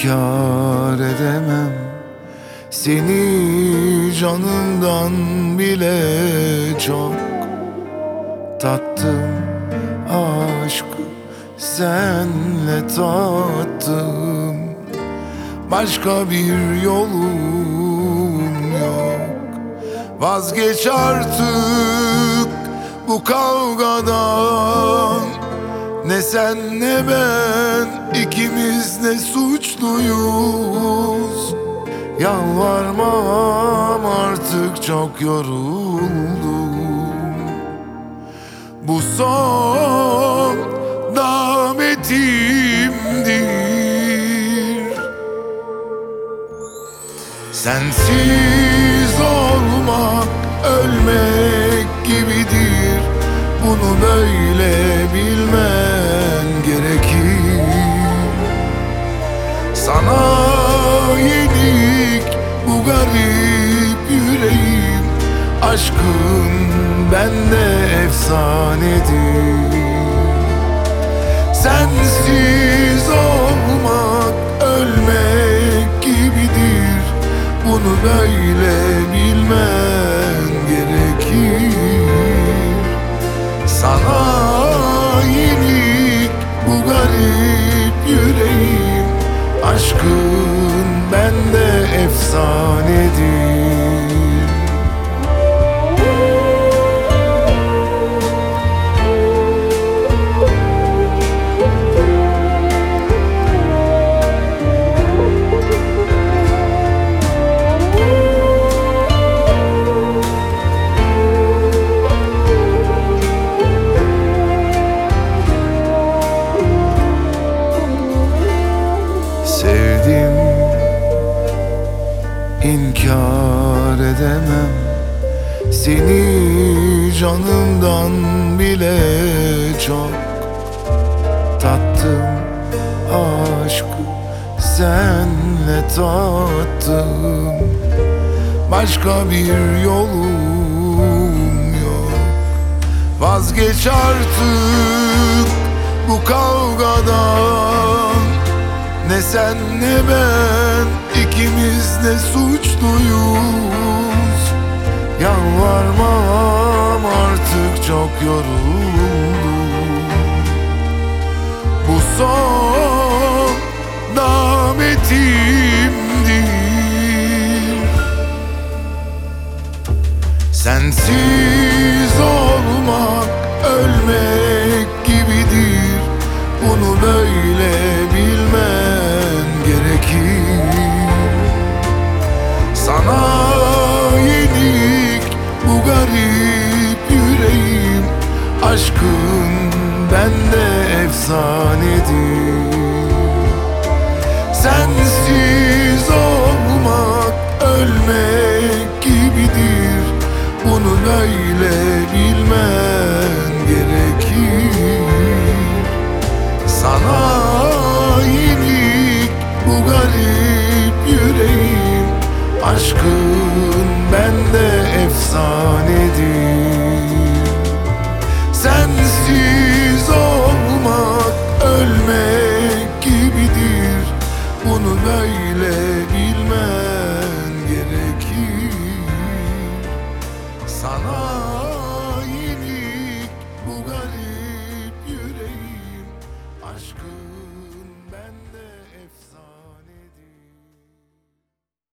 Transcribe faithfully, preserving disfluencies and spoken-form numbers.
İnkar edemem seni, canımdan bile çok tattım aşkı, senle tattım. Başka bir yolum yok. Vazgeç artık bu kavgadan. Ne sen ne ben, ikimiz de suçluyuz. Yalvarmam artık, çok yoruldum. Bu son davetimdir. Sensiz olmak ölmek gibidir. Bunu böyle bilmen gerekir. Sana yenik bu garip yüreğim. Aşkın bende efsanedir. Sensiz olmak ölmek gibidir. Bunu böyle bilmen gerekir. Sana yenik bu garip yüreğim. Aşkın bende efsanedir. Sevdim, inkar edemem seni, canımdan bile çok tattım aşkı, senle tattım. Başka bir yolum yok. Vazgeç artık bu kavgadan. Ne sen ne ben, ikimiz de suçluyuz. Yalvarmam artık, çok yoruldum. Bu son davetimdir. Sensiz olmak ölmek gibidir. Bunu böyle bilmen gerekir. Sana yenik bu garip yüreğim. Aşkın bende efsanedir. Sensiz olmak ölmek gibidir. Bunu böyle bilmen gerekir. Sana yenik bu garip yüreğim. Aşkın bende efsanedir. Sensiz olmak ölmek gibidir. Bunu böyle bilmen gerekir. Sana yenik bu garip yüreğim. Aşkın